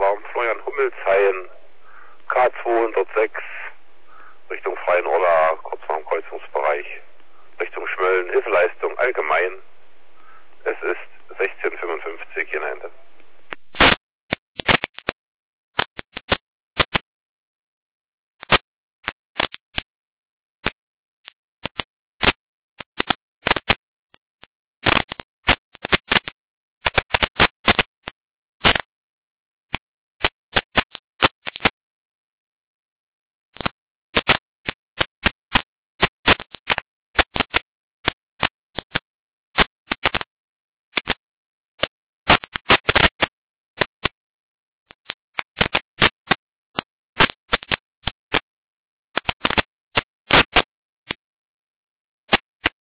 Florian Hummelshain, K206, Richtung Freien Orla, kurz vor dem Kreuzungsbereich, Richtung Schmölln, Hilfeleistung allgemein.